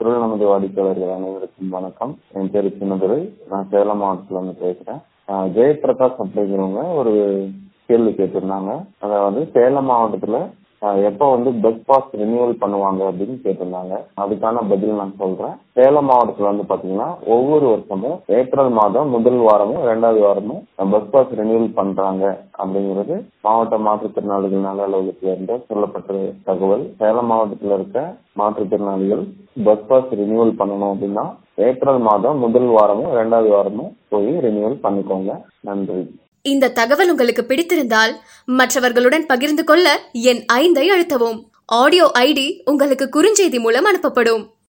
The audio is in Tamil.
குரல் நமது வாடிக்கையாளர்கள் அனைவருக்கும் வணக்கம். என் பேரு சின்னதுரை. நான் சேலம் மாவட்டத்துல இருந்து பேசுறேன். ஜெயபிரகாஷ் அப்படிங்கிறவங்க ஒரு கேள்வி கேட்டிருந்தாங்க. அதாவது சேலம் மாவட்டத்துல எப்ப பஸ் பாஸ் ரினியூவல் பண்ணுவாங்க அப்படின்னு கேட்டிருந்தாங்க. அதுக்கான பதில் நான் சொல்றேன். சேலம் மாவட்டத்துல பாத்தீங்கன்னா ஒவ்வொரு வருஷமும் ஏப்ரல் மாதம் முதல் வாரமும் 2வது வாரமும் பஸ் பாஸ் ரினியூவல் பண்றாங்க அப்படிங்கிறது மாவட்ட மாற்றுத்திறனாளிகள் நல அலுவலகத்துல இருந்து சொல்லப்பட்ட தகவல். சேலம் மாவட்டத்துல இருக்க மாற்றுத்திறனாளிகள் பஸ் பாஸ் ரினியூவல் பண்ணணும் அப்படின்னா ஏப்ரல் மாதம் முதல் வாரமும் 2வது வாரமும் போய் ரினியூவல் பண்ணிக்கோங்க. நன்றி. இந்த தகவல் உங்களுக்கு பிடித்திருந்தால் மற்றவர்களுடன் பகிர்ந்து கொள்ள எண் 5 அழுத்தவும். ஆடியோ ஐடி உங்களுக்கு குறுஞ்செய்தி மூலம் அனுப்பப்படும்.